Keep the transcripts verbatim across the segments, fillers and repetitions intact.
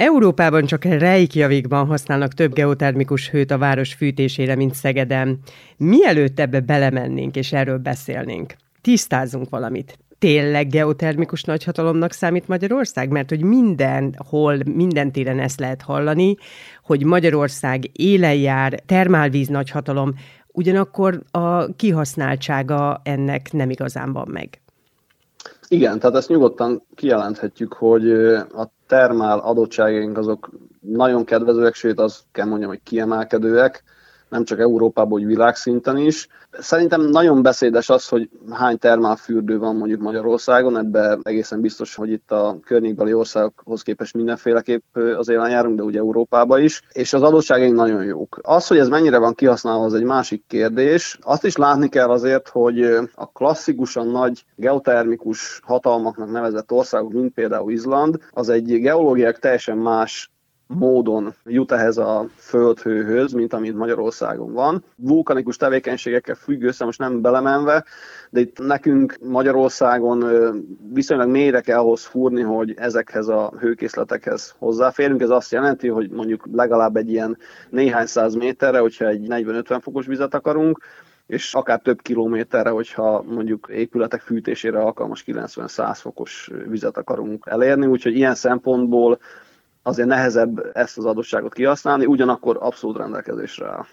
Európában csak Reykjavikban használnak több geotermikus hőt a város fűtésére, mint Szegeden. Mielőtt ebbe belemennénk és erről beszélnénk, tisztázzunk valamit. Tényleg geotermikus nagyhatalomnak számít Magyarország? Mert hogy mindenhol, minden téren ezt lehet hallani, hogy Magyarország élen jár, termálvíz nagyhatalom, ugyanakkor a kihasználtsága ennek nem igazán van meg. Igen, tehát ezt nyugodtan kijelenthetjük, hogy a termál adottságaink azok nagyon kedvezőek, sőt azt kell mondjam, hogy kiemelkedőek, nem csak Európában, hogy világszinten is. Szerintem nagyon beszédes az, hogy hány termálfürdő van mondjuk Magyarországon, ebben egészen biztos, hogy itt a környékbeli országokhoz képest mindenféleképp az élen járunk, de ugye Európában is, és az adottságaink nagyon jók. Az, hogy ez mennyire van kihasználva, az egy másik kérdés. Azt is látni kell azért, hogy a klasszikusan nagy geotermikus hatalmaknak nevezett országok, mint például Izland, az egy geológiák teljesen más módon jut ehhez a földhőhöz, mint amit Magyarországon van. Vulkanikus tevékenységekkel függ össze, most nem belemenve, de itt nekünk Magyarországon viszonylag mélyre kell ahhoz fúrni, hogy ezekhez a hőkészletekhez hozzáférünk. Ez azt jelenti, hogy mondjuk legalább egy ilyen néhány száz méterre, hogyha egy negyven-ötven fokos vizet akarunk, és akár több kilométerre, hogyha mondjuk épületek fűtésére alkalmas kilencven-száz fokos vizet akarunk elérni, úgyhogy ilyen szempontból azért nehezebb ezt az adottságot kihasználni, ugyanakkor abszolút rendelkezésre áll.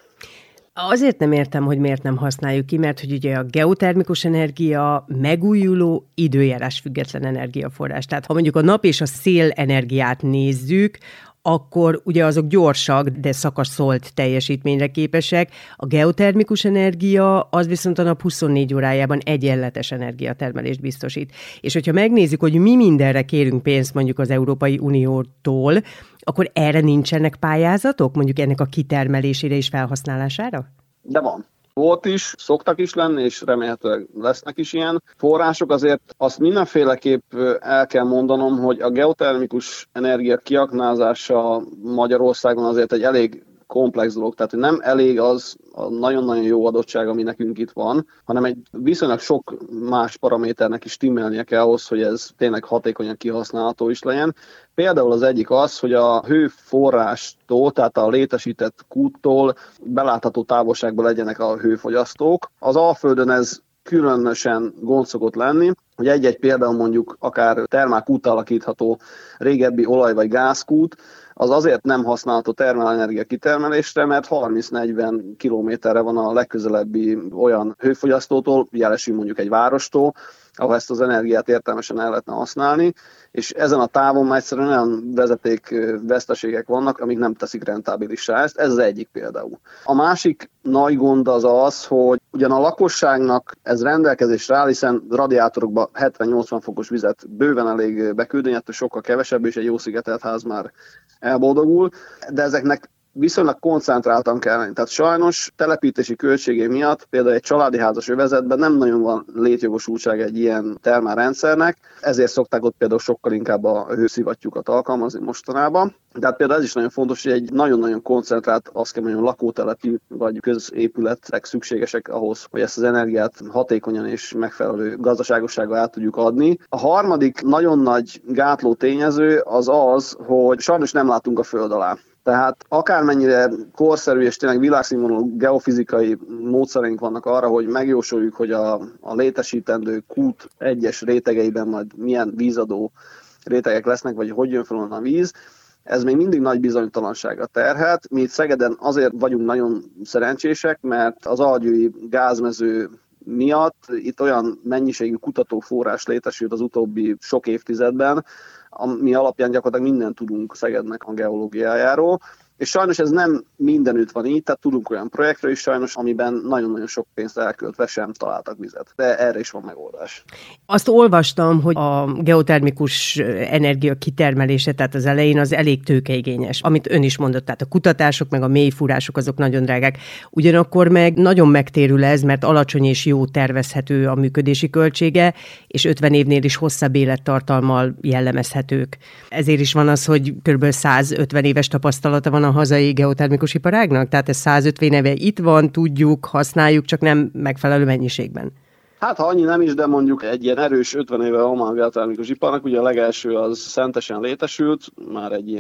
Azért nem értem, hogy miért nem használjuk ki, mert hogy ugye a geotermikus energia megújuló, időjárás független energiaforrás. Tehát ha mondjuk a nap és a szél energiát nézzük, akkor ugye azok gyorsak, de szakaszolt teljesítményre képesek. A geotermikus energia az viszont a nap huszonnégy órájában egyenletes energiatermelést biztosít. És hogyha megnézzük, hogy mi mindenre kérünk pénzt mondjuk az Európai Uniótól, akkor erre nincsenek pályázatok, mondjuk ennek a kitermelésére és felhasználására? De van. Volt is, szoktak is lenni, és remélhetőleg lesznek is ilyen források. Azért azt mindenféleképp el kell mondanom, hogy a geotermikus energia kiaknázása Magyarországon azért egy elég komplex dolog, tehát nem elég az a nagyon-nagyon jó adottság, ami nekünk itt van, hanem egy viszonylag sok más paraméternek is stimmelnie kell ahhoz, hogy ez tényleg hatékonyan kihasználható is legyen. Például az egyik az, hogy a hőforrástól, tehát a létesített kúttól belátható távolságban legyenek a hőfogyasztók. Az Alföldön ez különösen gond szokott lenni, hogy egy-egy például mondjuk akár termálkút alakítható régebbi olaj- vagy gázkút, az azért nem használható termálenergia kitermelésre, mert harminc-negyven kilométerre van a legközelebbi olyan hőfogyasztótól, jelesül mondjuk egy várostól, ahol ezt az energiát értelmesen el lehetne használni, és ezen a távon már egyszerűen olyan vezetékveszteségek vannak, amik nem teszik rentábilissá ezt. Ez az egyik például. A másik nagy gond az az, hogy ugyan a lakosságnak ez rendelkezésre áll, hiszen radiátorokba hetven-nyolcvan fokos vizet bőven elég beküldeni, ettől sokkal kevesebb, és egy jó szigetelt ház már elboldogul, de ezeknek viszonylag koncentráltan kell lenni. Tehát sajnos telepítési költségé miatt például egy családi házas övezetben nem nagyon van létjogosultság egy ilyen termálrendszernek, ezért szokták ott például sokkal inkább a hőszivattyúkat alkalmazni mostanában. Tehát például ez is nagyon fontos, hogy egy nagyon-nagyon koncentrált, azt kell mondjam, lakótelepi vagy középületek szükségesek ahhoz, hogy ezt az energiát hatékonyan és megfelelő gazdaságossággal át tudjuk adni. A harmadik nagyon nagy gátló tényező az az, hogy sajnos nem látunk a föld alá. Tehát akármennyire korszerű és tényleg világszínvonalú geofizikai módszereink vannak arra, hogy megjósoljuk, hogy a, a létesítendő kút egyes rétegeiben majd milyen vízadó rétegek lesznek, vagy hogy jön fel onnan a víz, ez még mindig nagy bizonytalansága terhelt. Mi itt Szegeden azért vagyunk nagyon szerencsések, mert az algyői gázmező miatt itt olyan mennyiségű kutatóforrás létesült az utóbbi sok évtizedben, ami alapján gyakorlatilag mindent tudunk Szegednek a geológiájáról. És sajnos ez nem mindenütt van így, tehát tudunk olyan projektről is sajnos, amiben nagyon-nagyon sok pénzt elköltve sem találtak vizet. De erre is van megoldás. Azt olvastam, hogy a geotermikus energia kitermelése, tehát az elején az elég tőkeigényes. Amit ön is mondott, tehát a kutatások meg a mélyfúrások azok nagyon drágák. Ugyanakkor meg nagyon megtérül ez, mert alacsony és jó tervezhető a működési költsége, és ötven évnél is hosszabb élettartalmal jellemezhetők. Ezért is van az, hogy kb. százötven éves tapasztalata van a hazai geotermikus iparágnak? Tehát ez százötven éve itt van, tudjuk, használjuk, csak nem megfelelő mennyiségben. Hát ha annyi nem is, de mondjuk egy ilyen erős ötven éve van a geotermikus iparnak, ugye a legelső az Szentesen létesült, már egy ilyen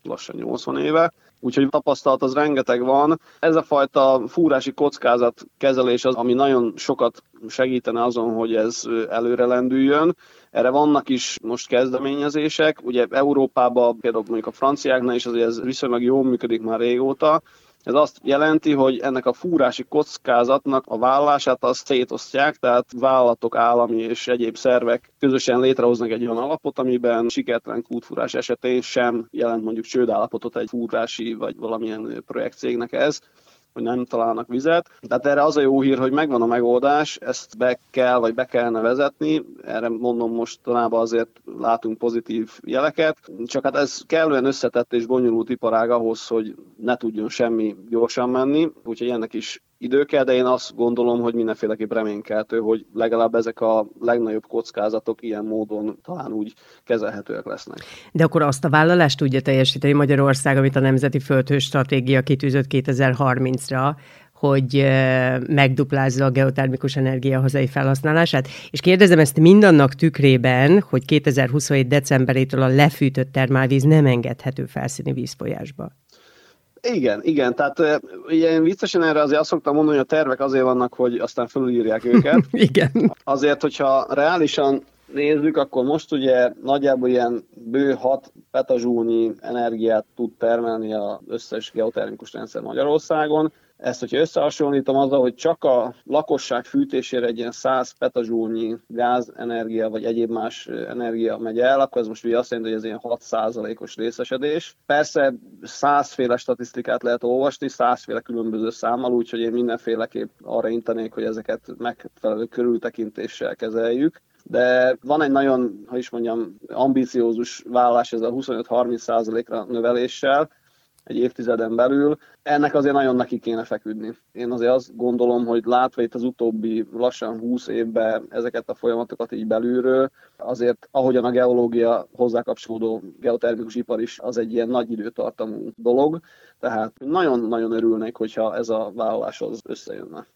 lassan nyolcvan éve. Úgyhogy tapasztalat az rengeteg van. Ez a fajta fúrási kockázat kezelés az, ami nagyon sokat segítene azon, hogy ez előre lendüljön. Erre vannak is most kezdeményezések. Ugye Európában, például mondjuk a franciáknál is azért ez viszonylag jól működik már régóta. Ez azt jelenti, hogy ennek a fúrási kockázatnak a vállalását azt szétosztják, tehát vállalatok, állami és egyéb szervek közösen létrehoznak egy olyan alapot, amiben sikertelen kútfúrás esetén sem jelent mondjuk csődállapotot egy fúrási vagy valamilyen projektcégnek ez, hogy nem találnak vizet. Tehát erre az a jó hír, hogy megvan a megoldás, ezt be kell, vagy be kellene vezetni. Erre mondom, mostanában azért látunk pozitív jeleket. Csak hát ez kellően összetett és bonyolult iparág ahhoz, hogy ne tudjon semmi gyorsan menni. Úgyhogy ennek is idő kell, de én azt gondolom, hogy mindenféleképp reménykeltő, hogy legalább ezek a legnagyobb kockázatok ilyen módon talán úgy kezelhetőek lesznek. De akkor azt a vállalást tudja teljesíteni Magyarország, amit a Nemzeti Földhős Stratégia kitűzött kétezer-harmincra, hogy megduplázza a geotermikus energia hazai felhasználását. És kérdezem ezt mindannak tükrében, hogy kétezer-huszonhét decemberétől a lefűtött termálvíz nem engedhető felszíni vízfolyásba. Igen, igen, tehát ilyen viccesen erre azért azt szoktam mondani, hogy a tervek azért vannak, hogy aztán felülírják őket. Igen. Azért, hogyha reálisan nézzük, akkor most ugye nagyjából ilyen bő hat petazsúlnyi energiát tud termelni az összes geotermikus rendszer Magyarországon. Ezt, hogyha összehasonlítom azzal, hogy csak a lakosság fűtésére egy ilyen száz petazsúlnyi gázenergia vagy egyéb más energia megy el, akkor ez most ugye azt jelenti, hogy ez ilyen hat százalékos részesedés. Persze százféle statisztikát lehet olvasni, százféle különböző számmal, úgyhogy én mindenféleképp arra intenék, hogy ezeket megfelelő körültekintéssel kezeljük. De van egy nagyon, ha is mondjam, ambiciózus vállalás ezzel a huszonöt-harminc százalékra növeléssel egy évtizeden belül. Ennek azért nagyon neki kéne feküdni. Én azért azt gondolom, hogy látva itt az utóbbi lassan húsz évben ezeket a folyamatokat így belülről, azért ahogyan a geológia hozzá kapcsolódó geotermikus ipar is, az egy ilyen nagy időtartamú dolog. Tehát nagyon-nagyon örülnék, hogyha ez a vállalás az összejönne.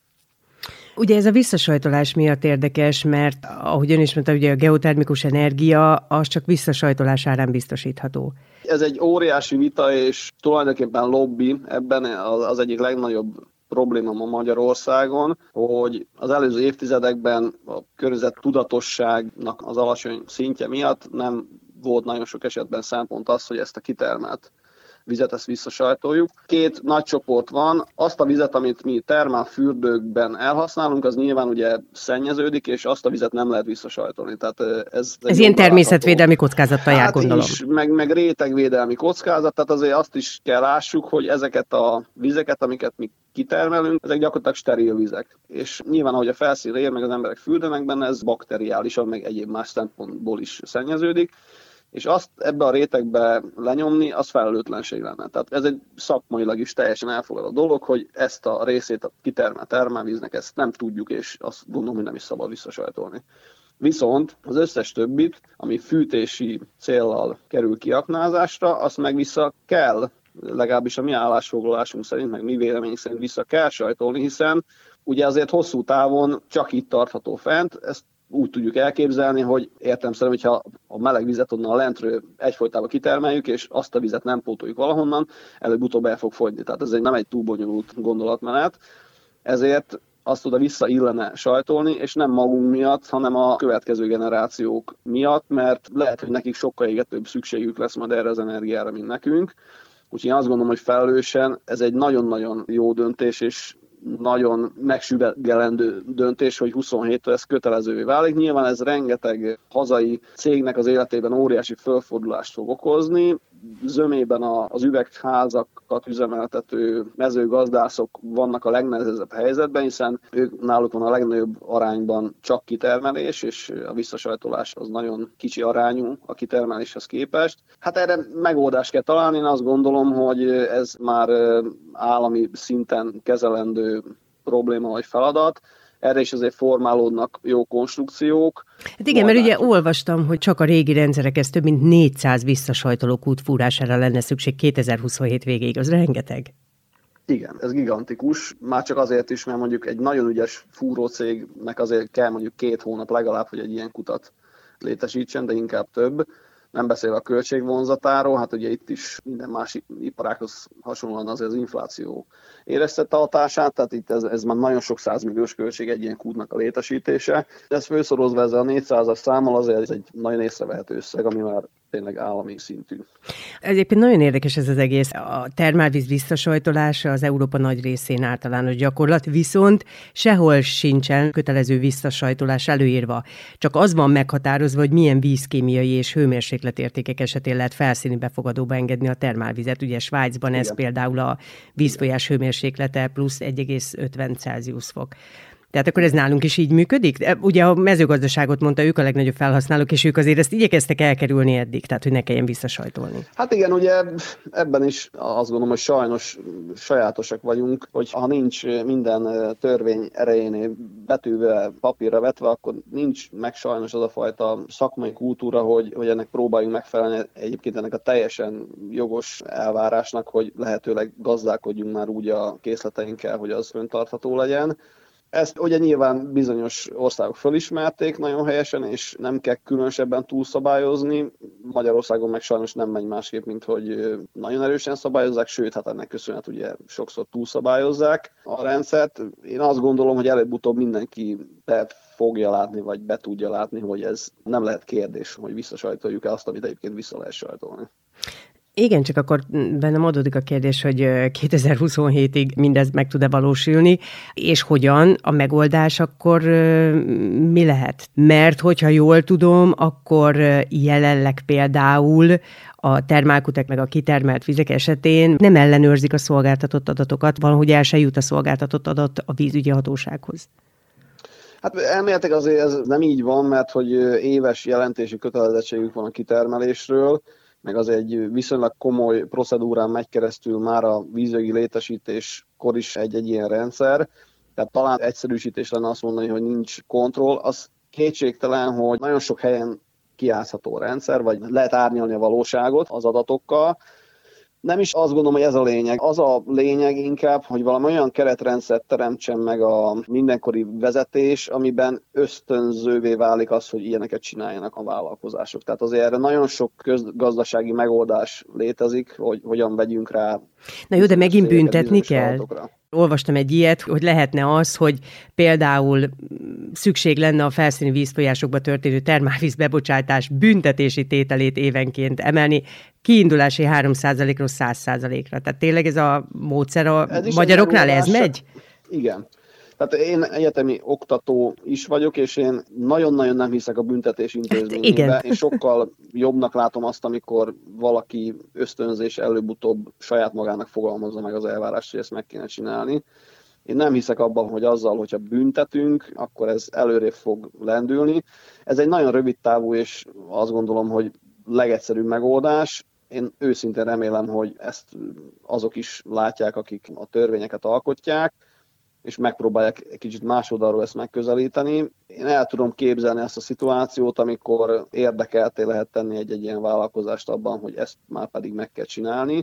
Ugye ez a visszasajtolás miatt érdekes, mert ahogy ön is mondta, ugye a geotermikus energia az csak visszasajtolás árán biztosítható. Ez egy óriási vita, és tulajdonképpen lobby, ebben az egyik legnagyobb probléma ma Magyarországon, hogy az előző évtizedekben a környezet tudatosságnak az alacsony szintje miatt nem volt nagyon sok esetben szempont az, hogy ezt a kitermelt vizet, ezt visszasajtoljuk. Két nagy csoport van. Azt a vizet, amit mi termálfürdőkben elhasználunk, az nyilván ugye szennyeződik, és azt a vizet nem lehet visszasajtolni. Tehát ez ez ilyen természetvédelmi kockázattal jár, hát gondolom. Is, meg, meg rétegvédelmi kockázat, tehát azért azt is kell lássuk, hogy ezeket a vizeket, amiket mi kitermelünk, ezek gyakorlatilag steril vizek. És nyilván, ahogy a felszínre ér, meg az emberek fürdenek benne, ez bakteriálisan, meg egyéb más szempontból is szennyeződik. És azt ebbe a rétegbe lenyomni, az felelőtlenség lenne. Tehát ez egy szakmailag is teljesen elfogadott dolog, hogy ezt a részét a kitermelt termálvíznek ezt nem tudjuk, és azt gondolom, hogy nem is szabad visszasajtolni. Viszont az összes többit, ami fűtési céllal kerül kiaknázásra, azt meg vissza kell, legalábbis a mi állásfoglalásunk szerint, meg mi véleményünk szerint vissza kell sajtolni, hiszen ugye azért hosszú távon csak itt tartható fent, ezt úgy tudjuk elképzelni, hogy értelemszerűen, hogyha a meleg vizet onnan a lentről egyfolytában kitermeljük, és azt a vizet nem pótoljuk valahonnan, előbb-utóbb el fog fogyni. Tehát ez egy, nem egy túl bonyolult gondolatmenet. Ezért azt oda vissza illene sajtolni, és nem magunk miatt, hanem a következő generációk miatt, mert lehet, hogy nekik sokkal égetőbb szükségük lesz majd erre az energiára, mint nekünk. Úgyhogy én azt gondolom, hogy felelősen ez egy nagyon-nagyon jó döntés, és nagyon megsüvegelendő döntés, hogy huszonhéttől ez kötelezővé válik. Nyilván ez rengeteg hazai cégnek az életében óriási fölfordulást fog okozni. Zömében az üvegházakat üzemeltető mezőgazdászok vannak a legnehezebb helyzetben, hiszen ők náluk van a legnagyobb arányban csak kitermelés, és a visszasajtolás az nagyon kicsi arányú a kitermeléshez képest. Hát erre megoldást kell találni, én azt gondolom, hogy ez már állami szinten kezelendő probléma vagy feladat. Erre is azért formálódnak jó konstrukciók. Hát igen, mert ugye olvastam, hogy csak a régi rendszerekhez több mint négyszáz visszasajtoló kút fúrására lenne szükség kétezer-huszonhét végéig. Az rengeteg. Igen, ez gigantikus. Már csak azért is, mert mondjuk egy nagyon ügyes fúrócégnek azért kell mondjuk két hónap legalább, hogy egy ilyen kutat létesítsen, de inkább több. Nem beszélve a költségvonzatáról, hát ugye itt is minden más iparághoz hasonlóan azért az infláció éreztette a hatását, tehát itt ez, ez már nagyon sok százmilliós költség egy ilyen kútnak a létesítése. Ez főszorozva ezzel a négyszázas számmal azért ez egy nagyon észrevehető összeg, ami már tényleg állami szintű. Egyébként nagyon érdekes ez az egész. A termálvíz visszasajtolása az Európa nagy részén általános gyakorlat, viszont sehol sincsen kötelező visszasajtolás előírva. Csak az van meghatározva, hogy milyen vízkémiai és hőmérsékletértékek esetén lehet felszíni befogadóba engedni a termálvizet. Ugye Svájcban ez Igen. például a vízfolyás hőmérséklete plusz egy egész ötven Celsius fok. Tehát akkor ez nálunk is így működik? Ugye a mezőgazdaságot mondta, ők a legnagyobb felhasználók, és ők azért ezt igyekeztek elkerülni eddig, tehát hogy ne kelljen visszasajtolni. Hát igen, ugye ebben is azt gondolom, hogy sajnos sajátosak vagyunk, hogy ha nincs minden törvény erejénél betűve, papírra vetve, akkor nincs meg sajnos az a fajta szakmai kultúra, hogy, hogy ennek próbáljunk megfelelni egyébként ennek a teljesen jogos elvárásnak, hogy lehetőleg gazdálkodjunk már úgy a készleteinkkel, hogy az fenntartható legyen. Ezt ugye nyilván bizonyos országok fölismerték nagyon helyesen, és nem kell különösebben túlszabályozni. Magyarországon meg sajnos nem megy másképp, mint hogy nagyon erősen szabályozzák, sőt, hát ennek köszönhet ugye sokszor túlszabályozzák a rendszert. Én azt gondolom, hogy előbb-utóbb mindenki be fogja látni, vagy be tudja látni, hogy ez nem lehet kérdés, hogy visszasajtoljuk el azt, amit egyébként vissza lehet sajtolni. Igen, csak akkor bennem adódik a kérdés, hogy kétezer-huszonhétig mindez meg tud-e valósulni, és hogyan a megoldás akkor mi lehet? Mert hogyha jól tudom, akkor jelenleg például a termálkutek meg a kitermelt vizek esetén nem ellenőrzik a szolgáltatott adatokat, valahogy el se jut a szolgáltatott adat a vízügyi hatósághoz. Hát elméletek azért ez nem így van, mert hogy éves jelentési kötelezettségük van a kitermelésről, meg az egy viszonylag komoly procedúrán megy keresztül már a vízjogi létesítéskor is egy-egy ilyen rendszer. Tehát talán egyszerűsítés lenne azt mondani, hogy nincs kontroll. Az kétségtelen, hogy nagyon sok helyen kiátszható rendszer, vagy lehet árnyalni a valóságot az adatokkal. Nem is azt gondolom, hogy ez a lényeg. Az a lényeg inkább, hogy valami olyan keretrendszert teremtsen meg a mindenkori vezetés, amiben ösztönzővé válik az, hogy ilyeneket csináljanak a vállalkozások. Tehát azért erre nagyon sok közgazdasági megoldás létezik, hogy hogyan vegyünk rá. Na jó, de megint büntetni kell. Adatokra. Olvastam egy ilyet, hogy lehetne az, hogy például szükség lenne a felszíni vízfolyásokba történő termálvíz bebocsátás büntetési tételét évenként emelni, kiindulási három százalékról száz százalékra. Tehát tényleg ez a módszer a ez magyaroknál ez megy? Igen. Tehát én egyetemi oktató is vagyok, és én nagyon-nagyon nem hiszek a büntetés intézményébe. Én sokkal jobbnak látom azt, amikor valaki ösztönzés előbb-utóbb saját magának fogalmazza meg az elvárást, hogy ezt meg kéne csinálni. Én nem hiszek abban, hogy azzal, hogyha büntetünk, akkor ez előrébb fog lendülni. Ez egy nagyon rövid távú, és azt gondolom, hogy legegyszerűbb megoldás. Én őszintén remélem, hogy ezt azok is látják, akik a törvényeket alkotják, és megpróbálják egy kicsit más oldalról ezt megközelíteni. Én el tudom képzelni ezt a szituációt, amikor érdekelté lehet tenni egy-egy ilyen vállalkozást abban, hogy ezt már pedig meg kell csinálni,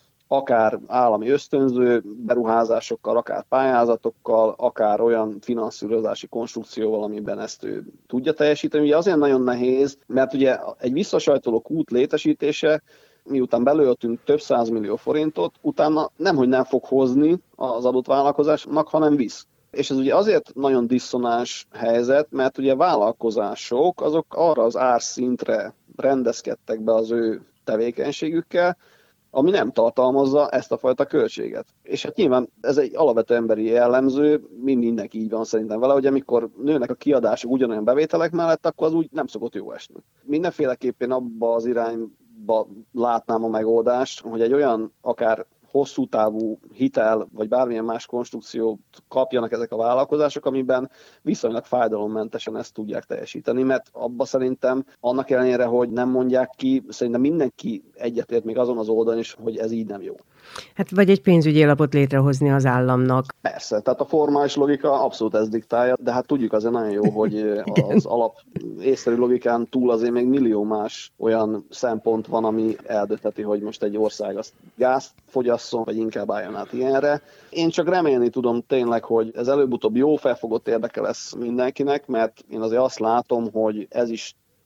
akár állami ösztönző beruházásokkal, akár pályázatokkal, akár olyan finanszírozási konstrukcióval, amiben ezt ő tudja teljesíteni. Ugye azért nagyon nehéz, mert ugye egy visszasajtoló kút létesítése, miután belőltünk több százmillió forintot, utána nemhogy nem fog hozni az adott vállalkozásnak, hanem visz. És ez ugye azért nagyon diszonáns helyzet, mert ugye vállalkozások azok arra az árszintre rendezkedtek be az ő tevékenységükkel, ami nem tartalmazza ezt a fajta költséget. És hát nyilván ez egy alapvető emberi jellemző, mindenki így van szerintem vele, hogy amikor nőnek a kiadások ugyanolyan bevételek mellett, akkor az úgy nem szokott jó esni. Mindenféleképpen abba az irányba látnám a megoldást, hogy egy olyan akár hosszú távú hitel, vagy bármilyen más konstrukciót kapjanak ezek a vállalkozások, amiben viszonylag fájdalommentesen ezt tudják teljesíteni, mert abba szerintem annak ellenére, hogy nem mondják ki, szerintem mindenki egyetért még azon az oldalon is, hogy ez így nem jó. Hát vagy egy pénzügyi alapot létrehozni az államnak. Persze, tehát a formális logika abszolút ez diktálja, de hát tudjuk azért nagyon jó, hogy az alap észszerű logikán túl azért még millió más olyan szempont van, ami eldöntheti, hogy most egy ország azt gázt fogyasszon, vagy inkább álljon át ilyenre. Én csak remélni tudom tényleg, hogy ez előbb-utóbb jó felfogott érdeke lesz mindenkinek, mert én azért azt látom, hogy ez is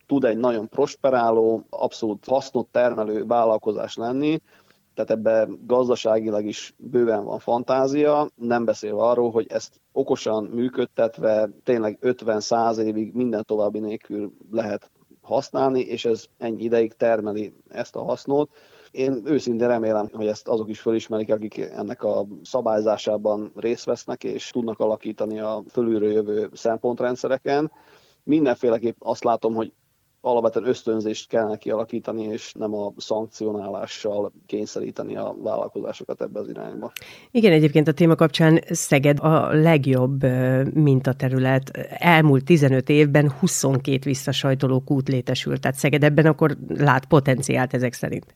tud egy nagyon prosperáló, abszolút hasznot termelő vállalkozás lenni, tehát ebben gazdaságilag is bőven van fantázia, nem beszélve arról, hogy ezt okosan működtetve tényleg ötven-száz évig minden további nélkül lehet használni, és ez ennyi ideig termeli ezt a hasznot. Én őszintén remélem, hogy ezt azok is felismerik, akik ennek a szabályzásában részt vesznek, és tudnak alakítani a fölülről jövő szempontrendszereken. Mindenféleképp azt látom, hogy alapvetően ösztönzést kellene kialakítani, és nem a szankcionálással kényszeríteni a vállalkozásokat ebbe az irányba. Igen, egyébként a téma kapcsán Szeged a legjobb mintaterület. Elmúlt tizenöt évben huszonkét visszasajtoló kút létesült, tehát Szeged ebben akkor lát potenciált ezek szerint.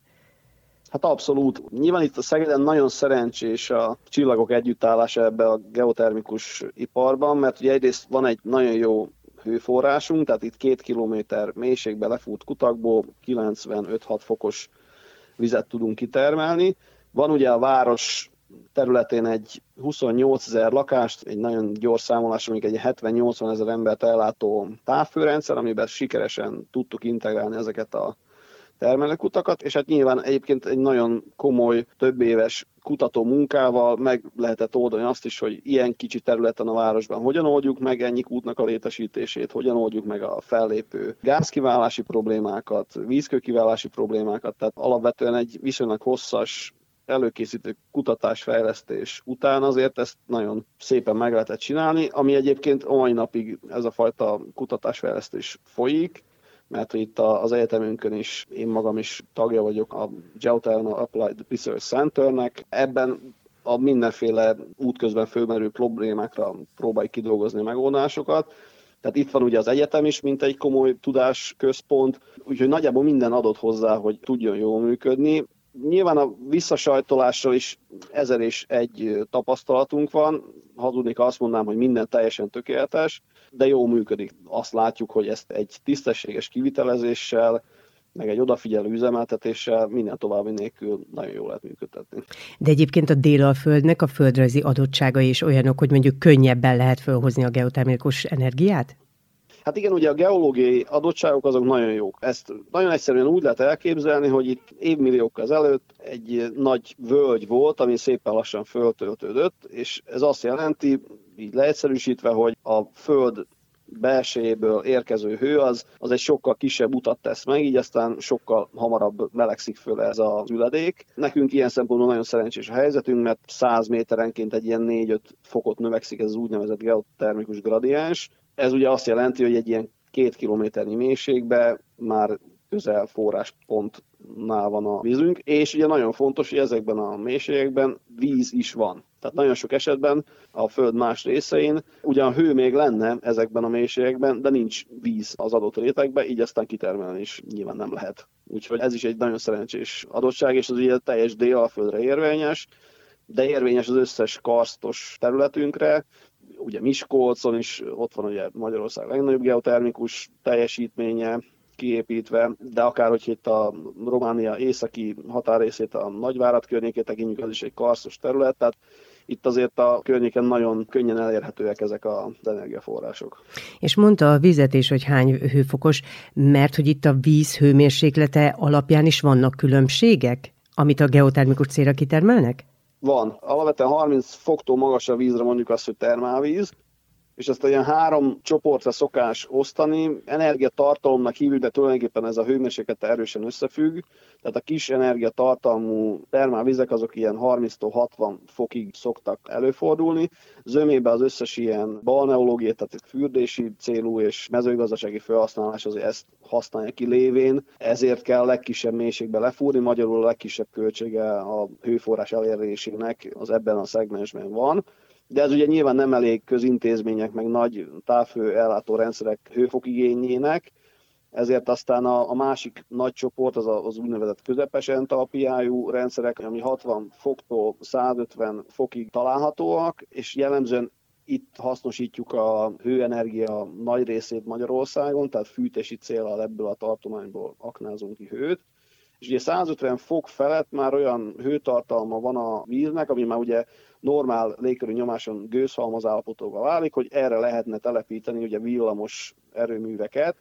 Hát abszolút. Nyilván itt a Szegeden nagyon szerencsés a csillagok együttállása ebbe a geotermikus iparban, mert ugye egyrészt van egy nagyon jó hőforrásunk, tehát itt két kilométer mélységbe lefúrt kutakból kilencvenöt-hat fokos vizet tudunk kitermelni. Van ugye a város területén egy huszonnyolcezer lakást, egy nagyon gyors számolás, amik egy hetven-nyolcvan ezer embert ellátó távfőrendszer, amiben sikeresen tudtuk integrálni ezeket a termelőkutakat, és hát nyilván egyébként egy nagyon komoly, több éves kutató munkával meg lehetett oldani azt is, hogy ilyen kicsi területen a városban hogyan oldjuk meg ennyi kútnak a létesítését, hogyan oldjuk meg a fellépő gázkiválási problémákat, vízkőkiválási problémákat, tehát alapvetően egy viszonylag hosszas előkészítő kutatásfejlesztés után azért ezt nagyon szépen meg lehetett csinálni, ami egyébként a mai napig ez a fajta kutatásfejlesztés folyik, mert itt az egyetemünkön is, én magam is tagja vagyok a Geothermal Applied Research Centernek. Ebben a mindenféle útközben fölmerülő problémákra próbáljuk kidolgozni a megoldásokat. Tehát itt van ugye az egyetem is, mint egy komoly tudásközpont, úgyhogy nagyjából minden adott hozzá, hogy tudjon jól működni. Nyilván a visszasajtolással is ezer és egy tapasztalatunk van. Hazudnék, azt mondanám, hogy minden teljesen tökéletes, de jól működik. Azt látjuk, hogy ezt egy tisztességes kivitelezéssel, meg egy odafigyelő üzemeltetéssel minden további nélkül nagyon jól lehet működtetni. De egyébként a Délalföldnek a földrajzi adottságai is olyanok, hogy mondjuk könnyebben lehet felhozni a geotermikus energiát? Hát igen, ugye a geológiai adottságok azok nagyon jók. Ezt nagyon egyszerűen úgy lehet elképzelni, hogy itt évmilliókkal ezelőtt egy nagy völgy volt, ami szépen lassan föltöltődött, és ez azt jelenti, így leegyszerűsítve, hogy a Föld belsejéből érkező hő az, az egy sokkal kisebb utat tesz meg, így aztán sokkal hamarabb melegszik föl ez az üledék. Nekünk ilyen szempontból nagyon szerencsés a helyzetünk, mert száz méterenként egy ilyen négy-öt fokot növekszik ez az úgynevezett geotermikus gradiens. Ez ugye azt jelenti, hogy egy ilyen két kilométernyi mélységben már közel forráspontnál van a vízünk, és ugye nagyon fontos, hogy ezekben a mélységekben víz is van. Tehát nagyon sok esetben a Föld más részein ugyan hő még lenne ezekben a mélységekben, de nincs víz az adott rétegben, így aztán kitermelni is nyilván nem lehet. Úgyhogy ez is egy nagyon szerencsés adottság, és az ugye teljes Délalföldre érvényes, de érvényes az összes karstos területünkre. Ugye Miskolcon is ott van ugye Magyarország legnagyobb geotermikus teljesítménye kiépítve, de akár, hogy itt a Románia északi határrészét, a Nagyvárad környékét tekintjük, az is egy karstos terület, tehát itt azért a környéken nagyon könnyen elérhetőek ezek az energiaforrások. És mondta a vizet is, hogy hány hőfokos, mert hogy itt a víz hőmérséklete alapján is vannak különbségek, amit a geotermikus célra kitermelnek? Van. Alapvetően harminc foktól magasabb vízre mondjuk azt, hogy termálvíz, és ezt ilyen három csoportra szokás osztani. Energiatartalomnak hívjuk, de tulajdonképpen ez a hőmérséklete erősen összefügg. Tehát a kis energiatartalmú termálvizek azok ilyen harminctól hatvan fokig szoktak előfordulni. Zömében az összes ilyen balneológiai, tehát fürdési célú és mezőgazdasági felhasználás azért ezt használja ki lévén. Ezért kell a legkisebb mélységbe lefúrni, magyarul a legkisebb költsége a hőforrás elérésének az ebben a szegmensben van. De ez ugye nyilván nem elég közintézmények, meg nagy távhő ellátó rendszerek hőfokigényének, ezért aztán a, a másik nagy csoport az a, az úgynevezett közepes entalpiájú rendszerek, ami hatvan foktól százötven fokig találhatóak, és jellemzően itt hasznosítjuk a hőenergia nagy részét Magyarországon, tehát fűtési céllal ebből a tartományból aknázunk ki hőt. És ugye százötven fok felett már olyan hőtartalma van a víznek, ami már ugye normál légkörű nyomáson gőzhalmaz állapotóba válik, hogy erre lehetne telepíteni ugye villamos erőműveket.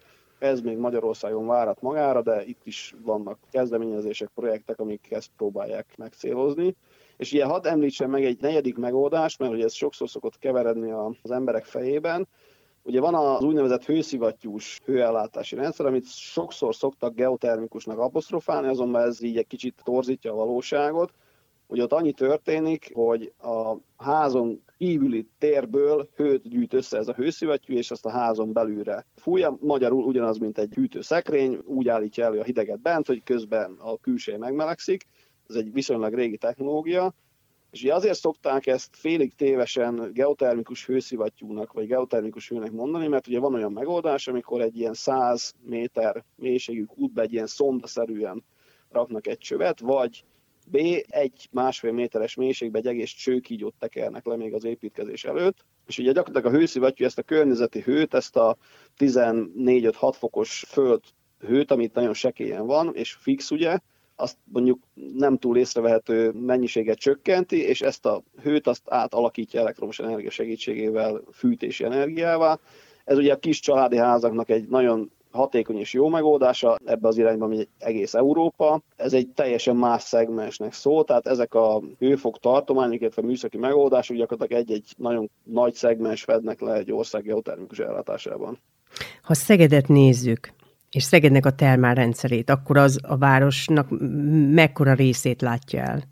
Ez még Magyarországon várat magára, de itt is vannak kezdeményezések, projektek, amik ezt próbálják megcélozni. És ilyen hadd említsem meg egy negyedik megoldást, mert ugye ez sokszor szokott keveredni az emberek fejében. Ugye van az úgynevezett hőszivattyús hőellátási rendszer, amit sokszor szoktak geotermikusnak apostrofálni, azonban ez így egy kicsit torzítja a valóságot. Ugye ott annyi történik, hogy a házon kívüli térből hőt gyűjt össze ez a hőszivattyú, és azt a házon belülre fújja. Magyarul ugyanaz, mint egy hűtőszekrény, úgy állítja elő a hideget bent, hogy közben a külső megmelegszik. Ez egy viszonylag régi technológia. És ugye azért szokták ezt félig tévesen geotermikus hőszivattyúnak, vagy geotermikus hőnek mondani, mert ugye van olyan megoldás, amikor egy ilyen száz méter mélységű kútbe egy ilyen szondaszerűen raknak egy csövet, vagy B, egy másfél méteres mélységbe egy egész csőkígyót tekernek le még az építkezés előtt. És ugye gyakorlatilag a hőszivattyú ezt a környezeti hőt, ezt a tizennégy öt-hat fokos föld hőt, amit nagyon sekélyen van, és fix ugye, azt mondjuk nem túl észrevehető mennyiséget csökkenti, és ezt a hőt azt átalakítja elektromos energia segítségével fűtési energiává. Ez ugye a kis családi házaknak egy nagyon hatékony és jó megoldása, ebbe az irányba megy egész Európa. Ez egy teljesen más szegmensnek szól, tehát ezek a hőfok tartományok, illetve műszaki megoldások gyakorlatilag egy-egy nagyon nagy szegmens fednek le egy ország geotermikus ellátásában. Ha Szegedet nézzük, és Szegednek a termálrendszerét, akkor az a városnak mekkora részét látja el?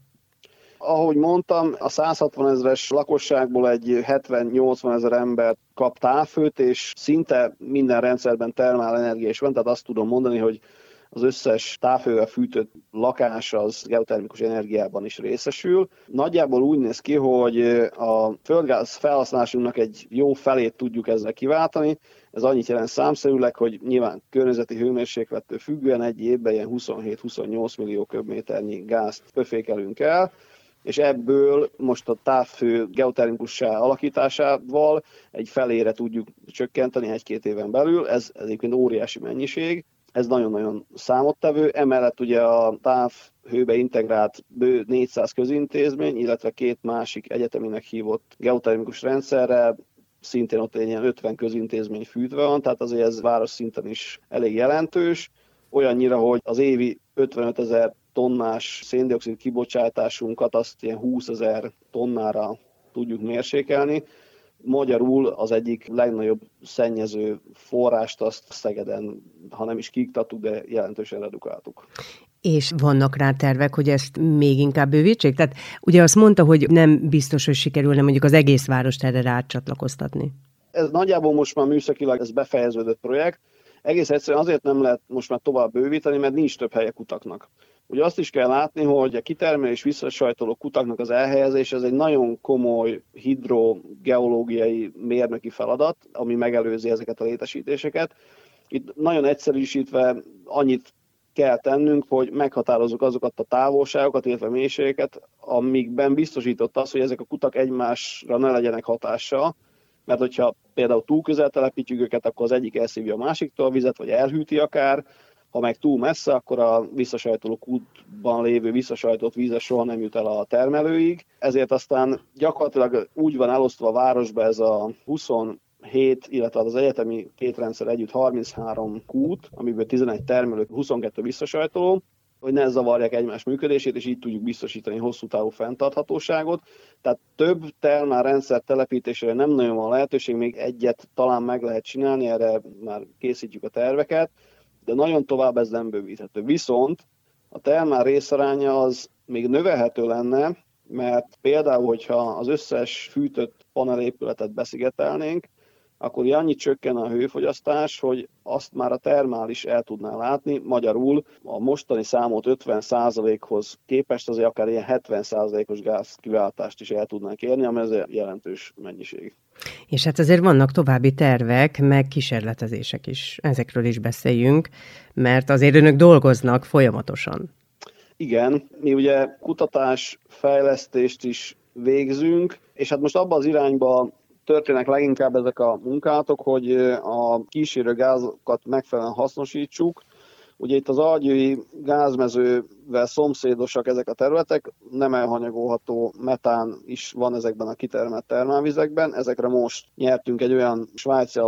Ahogy mondtam, a száz hatvan ezres lakosságból egy hetven-nyolcvan ezer ember kap távhőt, és szinte minden rendszerben termálenergia is van, tehát azt tudom mondani, hogy az összes távhővel fűtött lakás az geotermikus energiában is részesül. Nagyjából úgy néz ki, hogy a földgáz felhasználásunknak egy jó felét tudjuk ezzel kiváltani. Ez annyit jelent számszerűleg, hogy nyilván környezeti hőmérséklettől függően egy évben ilyen huszonhét-huszonnyolc millió köbméternyi gázt pöfékelünk el, és ebből most a távhő geotermikussá alakításával egy felére tudjuk csökkenteni egy-két éven belül. Ez egyébként óriási mennyiség. Ez nagyon-nagyon számottevő, emellett ugye a távhőbe integrált bő négyszáz közintézmény, illetve két másik egyeteminek hívott geotermikus rendszerre, szintén ott egy ilyen ötven közintézmény fűtve van, tehát azért ez város szinten is elég jelentős, olyannyira, hogy az évi ötvenöt ezer tonnás szén-dioxid kibocsátásunkat azt ilyen húszezer tonnára tudjuk mérsékelni. Magyarul az egyik legnagyobb szennyező forrást azt Szegeden, ha nem is kiiktattuk, de jelentősen redukáltuk. És vannak rá tervek, hogy ezt még inkább bővítsék? Tehát ugye azt mondta, hogy nem biztos, hogy sikerülne mondjuk az egész várost erre rácsatlakoztatni. Ez nagyjából most már műszakilag ez befejeződött projekt. Egész egyszerűen azért nem lehet most már tovább bővíteni, mert nincs több helye kutaknak. Ugye azt is kell látni, hogy a kitermelés visszasajtoló kutaknak az elhelyezés ez egy nagyon komoly hidrogeológiai mérnöki feladat, ami megelőzi ezeket a létesítéseket. Itt nagyon egyszerűsítve annyit kell tennünk, hogy meghatározzuk azokat a távolságokat, illetve mélységeket, amikben biztosított az, hogy ezek a kutak egymásra ne legyenek hatással, mert hogyha például túl közel telepítjük őket, akkor az egyik elszívja a másiktól a vizet, vagy elhűti akár, ha meg túl messze, akkor a visszasajtoló kútban lévő visszasajtott víz soha nem jut el a termelőig. Ezért aztán gyakorlatilag úgy van elosztva a városba ez a huszonhét, illetve az egyetemi két rendszer együtt harminchárom kút, amiből tizenegy termelő, huszonkettő visszasajtoló, hogy ne zavarják egymás működését, és így tudjuk biztosítani hosszú távú fenntarthatóságot. Tehát több termál rendszer telepítésére nem nagyon van lehetőség, még egyet talán meg lehet csinálni, erre már készítjük a terveket, de nagyon tovább ez nem bővíthető. Viszont a termál részaránya az még növelhető lenne, mert például, hogyha az összes fűtött panelépületet beszigetelnénk, akkor annyit csökken a hőfogyasztás, hogy azt már a termál is el tudná látni. Magyarul a mostani számolt ötven százalékhoz képest azért akár ilyen hetven százalékos gázkiváltást is el tudnánk érni, ami ez jelentős mennyiség. És hát azért vannak további tervek, meg kísérletezések is. Ezekről is beszéljünk, mert azért önök dolgoznak folyamatosan. Igen, mi ugye kutatás, fejlesztést is végzünk, és hát most abban az irányba történnek leginkább ezek a munkálatok, hogy a kísérő gázokat megfelelően hasznosítsuk. Ugye itt az algyői gázmezővel szomszédosak ezek a területek, nem elhanyagolható metán is van ezekben a kitermelt termálvizekben. Ezekre most nyertünk egy olyan svájci alapú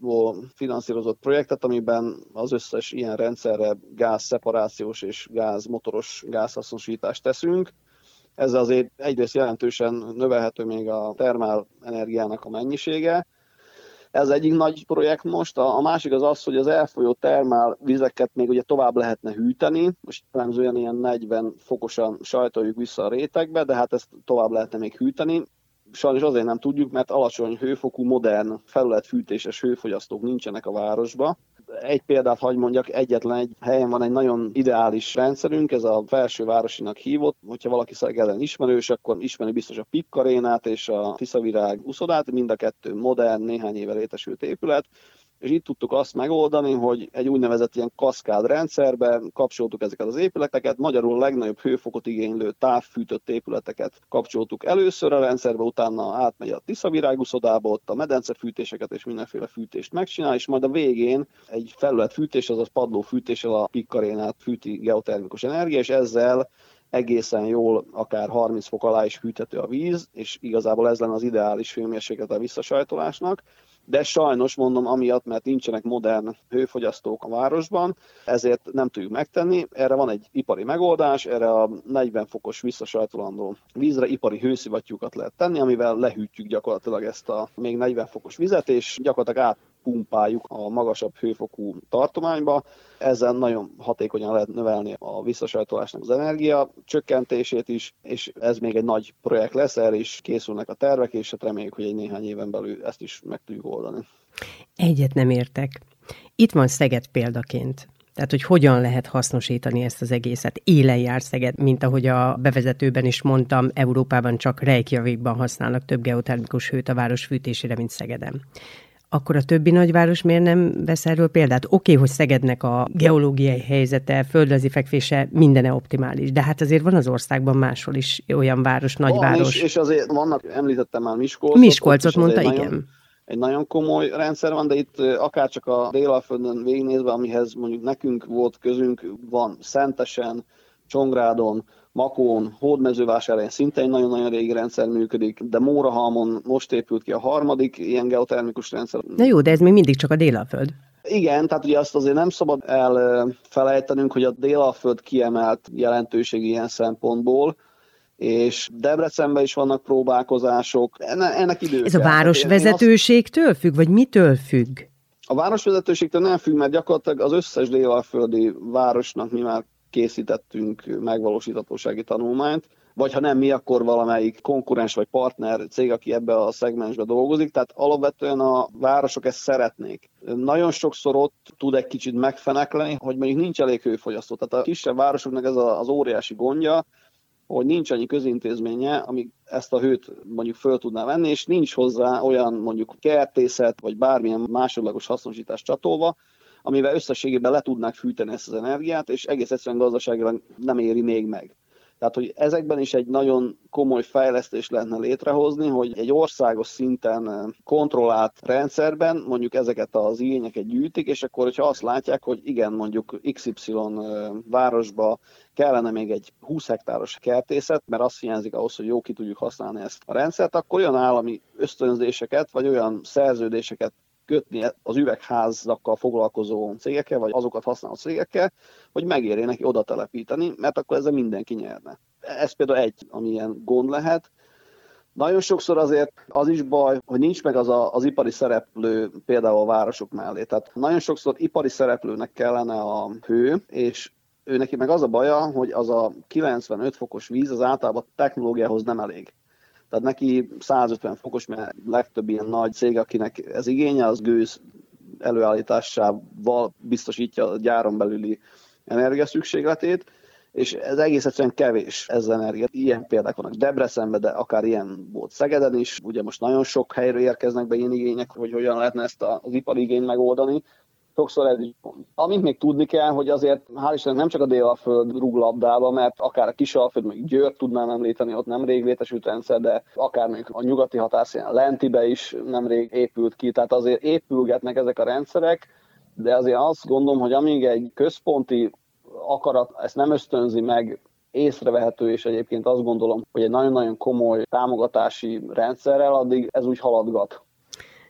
alapból finanszírozott projektet, amiben az összes ilyen rendszerre gázszeparációs és gázmotoros gázhasznosítást teszünk. Ezzel azért egyrészt jelentősen növelhető még a termál energiának a mennyisége. Ez egyik nagy projekt most. A másik az az, hogy az elfolyó termál vizeket még ugye tovább lehetne hűteni. Most jellemzően ilyen negyven fokosan sajtoljuk vissza a rétegbe, de hát ezt tovább lehetne még hűteni. Sajnos azért nem tudjuk, mert alacsony hőfokú, modern, felületfűtéses hőfogyasztók nincsenek a városba. Egy példát hagy mondjak, egyetlen egy helyen van egy nagyon ideális rendszerünk, ez a Felsővárosinak hívott. Hogyha valaki Szegeden ismerős, akkor ismeri biztos a Pip Arénát és a Tiszavirág uszodát, mind a kettő modern, néhány éve létesült épület. És itt tudtuk azt megoldani, hogy egy úgynevezett ilyen kaszkád rendszerbe kapcsoltuk ezeket az épületeket, magyarul a legnagyobb hőfokot igénylő távfűtött épületeket kapcsoltuk először a rendszerbe, utána átmegy a Tiszaviráguszodába, ott a medencefűtéseket és mindenféle fűtést megcsinál, és majd a végén egy felületfűtés, azaz padlófűtéssel a Pik Arénát fűti geotermikus energia, és ezzel egészen jól, akár harminc fok alá is hűthető a víz, és igazából ez lenne az ideális hőmérséklet a visszasajtolásnak. De sajnos mondom, amiatt, mert nincsenek modern hőfogyasztók a városban, ezért nem tudjuk megtenni. Erre van egy ipari megoldás, erre a negyven fokos visszasajtolandó vízre ipari hőszivattyúkat lehet tenni, amivel lehűtjük gyakorlatilag ezt a még negyven fokos vizet, és gyakorlatilag átpumpáljuk a magasabb hőfokú tartományba. Ezzel nagyon hatékonyan lehet növelni a visszasajtolásnak az energia csökkentését is, és ez még egy nagy projekt lesz, erre is készülnek a tervek, és hát reméljük, hogy egy néhány éven belül ezt is meg tudjuk oldani. Egyet nem értek. Itt van Szeged példaként. Tehát, hogy hogyan lehet hasznosítani ezt az egészet. Élen jár Szeged, mint ahogy a bevezetőben is mondtam, Európában csak Reykjavikban használnak több geotermikus hőt a város fűtésére, mint Szegeden. Akkor a többi nagyváros miért nem vesz erről példát? Oké, okay, hogy Szegednek a geológiai helyzete, földrajzi fekvése mindene optimális, de hát azért van az országban máshol is olyan város, nagyváros. Van, és, és azért vannak, említettem már Miskolcot. Miskolcot mondta, igen. Nagyon, egy nagyon komoly rendszer van, de itt akárcsak a Délalföldön végignézve, amihez mondjuk nekünk volt közünk, van Szentesen, Csongrádon, Makón, Hódmezővásárhelyen szinte egy nagyon-nagyon régi rendszer működik, de Mórahalmon most épült ki a harmadik ilyen geotermikus rendszer. Na jó, de ez még mindig csak a Délalföld. Igen, tehát ugye azt azért nem szabad elfelejtenünk, hogy a Délalföld kiemelt jelentőség ilyen szempontból, és Debrecenben is vannak próbálkozások, ennek idő. Ez a városvezetőségtől függ, vagy mitől függ? A városvezetőségtől nem függ, mert gyakorlatilag az összes délalföldi városnak mi már készítettünk megvalósíthatósági tanulmányt, vagy ha nem mi, akkor valamelyik konkurens vagy partner cég, aki ebbe a szegmensbe dolgozik, tehát alapvetően a városok ezt szeretnék. Nagyon sokszor ott tud egy kicsit megfenekleni, hogy mondjuk nincs elég hőfogyasztó. Tehát a kisebb városoknak ez az óriási gondja, hogy nincs annyi közintézménye, ami ezt a hőt mondjuk föl tudná venni, és nincs hozzá olyan mondjuk kertészet, vagy bármilyen másodlagos hasznosítás csatolva, amivel összességében le tudnák fűteni ezt az energiát, és egész egyszerűen gazdaságilag nem éri még meg. Tehát, hogy ezekben is egy nagyon komoly fejlesztést lehetne létrehozni, hogy egy országos szinten kontrollált rendszerben mondjuk ezeket az igényeket gyűjtik, és akkor, hogyha azt látják, hogy igen, mondjuk iksz ipszilon városba kellene még egy húsz hektáros kertészet, mert azt hiányzik ahhoz, hogy jó ki tudjuk használni ezt a rendszert, akkor olyan állami ösztönzéseket, vagy olyan szerződéseket kötni az üvegházzakkal foglalkozó cégekkel, vagy azokat használó cégekkel, hogy megérje neki oda telepíteni, mert akkor ezzel mindenki nyerne. Ez például egy, ami ilyen gond lehet. Nagyon sokszor azért az is baj, hogy nincs meg az a, az ipari szereplő például a városok mellé. Tehát nagyon sokszor ipari szereplőnek kellene a hő, és ő neki meg az a baja, hogy az a kilencvenöt fokos víz az általában technológiához nem elég. Tehát neki százötven fokos, mert legtöbb ilyen nagy cég, akinek ez igénye, az gőz előállításával biztosítja a gyáron belüli energiaszükségletét, és ez egész egyszerűen kevés ez az energia. Ilyen példák vannak Debrecenben, de akár ilyen volt Szegeden is. Ugye most nagyon sok helyről érkeznek be ilyen igények, hogy hogyan lehetne ezt az ipari igényt megoldani. Sokszor ez is pont. Amit még tudni kell, hogy azért hál' Istennek nem csak a Délalföld rúg labdába, mert akár a Kisalföld, még Győrt tudnám említeni, ott nemrég létesült rendszer, de akár még a nyugati határszélen Lentibe is nemrég épült ki, tehát azért épülgetnek ezek a rendszerek, de azért azt gondolom, hogy amíg egy központi akarat ezt nem ösztönzi meg, észrevehető, és egyébként azt gondolom, hogy egy nagyon-nagyon komoly támogatási rendszerrel, addig ez úgy haladgat.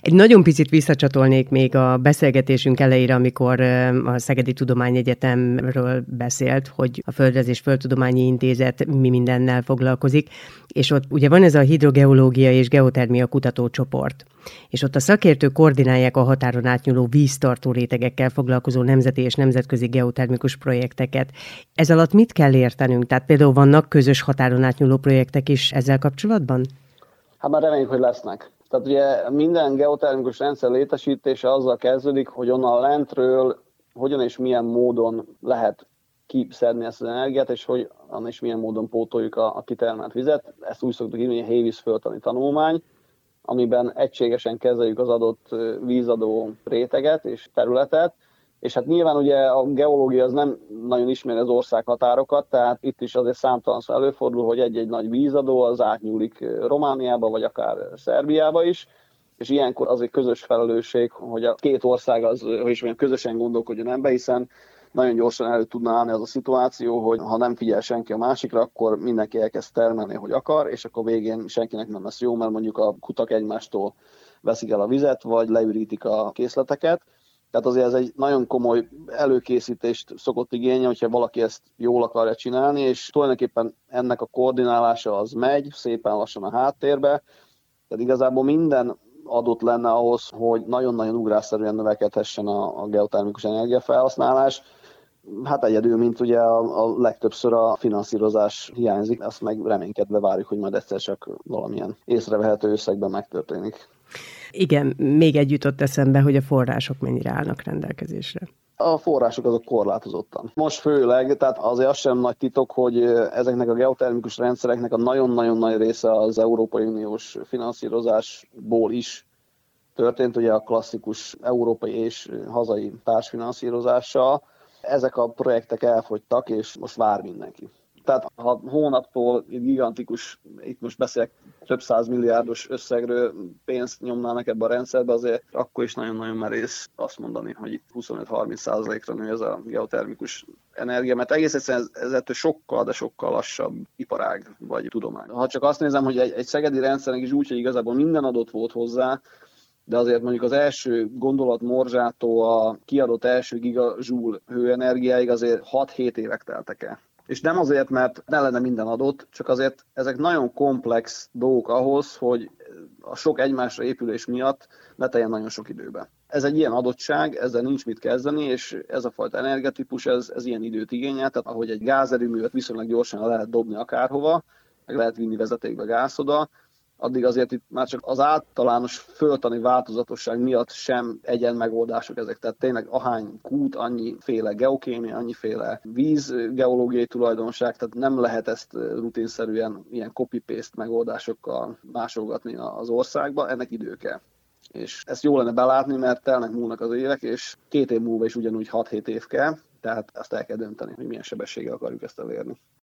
Egy nagyon picit visszacsatolnék még a beszélgetésünk elejére, amikor a Szegedi Tudományegyetemről beszélt, hogy a Földrezés Földtudományi Intézet mi mindennel foglalkozik, és ott ugye van ez a hidrogeológia és geotermia kutatócsoport, és ott a szakértők koordinálják a határon átnyúló víztartó rétegekkel foglalkozó nemzeti és nemzetközi geotermikus projekteket. Ez alatt mit kell értenünk? Tehát például vannak közös határon átnyúló projektek is ezzel kapcsolatban? Hát már reméljük, hogy lesznek. Tehát ugye minden geotermikus rendszer létesítése azzal kezdődik, hogy onnan lentről hogyan és milyen módon lehet kiszedni ezt az energiát, és hogy annak is milyen módon pótoljuk a, a kitermelt vizet. Ezt úgy szoktuk írni, hogy a hévíz földtani tanulmány, amiben egységesen kezeljük az adott vízadó réteget és területet. És hát nyilván ugye a geológia az nem nagyon ismeri az országhatárokat, tehát itt is azért számtalanszor előfordul, hogy egy-egy nagy vízadó az átnyúlik Romániába, vagy akár Szerbiába is, és ilyenkor azért közös felelősség, hogy a két ország az, hogy is mondjam, közösen gondolkodjon ebbe, hiszen nagyon gyorsan elő tudna állni az a szituáció, hogy ha nem figyel senki a másikra, akkor mindenki elkezd termelni, hogy akar, és akkor végén senkinek nem lesz jó, mert mondjuk a kutak egymástól veszik el a vizet, vagy leürítik a készleteket. Tehát azért ez egy nagyon komoly előkészítést szokott igényelni, hogyha valaki ezt jól akarja csinálni, és tulajdonképpen ennek a koordinálása az megy szépen lassan a háttérbe. Tehát igazából minden adott lenne ahhoz, hogy nagyon-nagyon ugrásszerűen növekedhessen a, a geotermikus energiafelhasználás. Hát egyedül, mint ugye a, a legtöbbször a finanszírozás hiányzik, azt meg reménykedve várjuk, hogy majd egyszer csak valamilyen észrevehető összegben megtörténik. Igen, még egy jutott eszembe, hogy a források mennyire állnak rendelkezésre. A források azok korlátozottan. Most főleg, tehát azért az sem nagy titok, hogy ezeknek a geotermikus rendszereknek a nagyon-nagyon nagy része az Európai Uniós finanszírozásból is történt, ugye a klasszikus európai és hazai társfinanszírozással. Ezek a projektek elfogytak, és most vár mindenki. Tehát ha hónaptól gigantikus, itt most beszélek több száz milliárdos összegről pénzt nyomnának ebbe a rendszerbe, azért akkor is nagyon-nagyon merész azt mondani, hogy itt huszonöt-harminc százalékra nő ez a geotermikus energia, mert egész egyszerűen ez, ez ettől sokkal, de sokkal lassabb iparág vagy tudomány. Ha csak azt nézem, hogy egy, egy szegedi rendszernek is úgy, hogy igazából minden adott volt hozzá, de azért mondjuk az első gondolat morzsától a kiadott első gigajoule hőenergiáig azért hat-hét évek teltek el. És nem azért, mert ne lenne minden adott, csak azért ezek nagyon komplex dolgok ahhoz, hogy a sok egymásra épülés miatt ne teljen nagyon sok időbe. Ez egy ilyen adottság, ezzel nincs mit kezdeni, és ez a fajta energiatípus, ez, ez ilyen időt igényel, tehát ahogy egy gázerőművet viszonylag gyorsan lehet dobni akárhova, meg lehet vinni vezetékbe gáz oda, addig azért itt már csak az általános földtani változatosság miatt sem egyen megoldások ezek. Tehát tényleg ahány kút, annyiféle geokémia, annyiféle vízgeológiai tulajdonság, tehát nem lehet ezt rutinszerűen ilyen copy-paste megoldásokkal másolgatni az országba, ennek idő kell. És ezt jó lenne belátni, mert telnek múlnak az évek, és két év múlva is ugyanúgy hat-hét év kell, tehát azt el kell dönteni, hogy milyen sebességgel akarjuk ezt elérni.